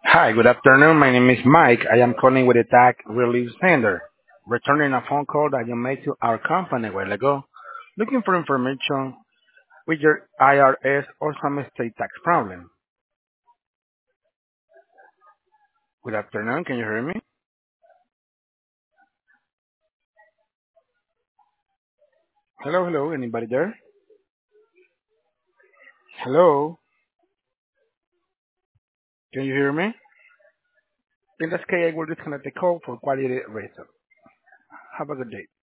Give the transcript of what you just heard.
Hi, good afternoon. My name is Mike. I am calling with a tax relief center, returning a phone call that you made to our company a while ago, looking for information with your IRS or some state tax problem. Good afternoon. Can you hear me? Hello, hello. Anybody there? Hello. Can you hear me? In this case, I will disconnect the call for quality reason. Have a good day.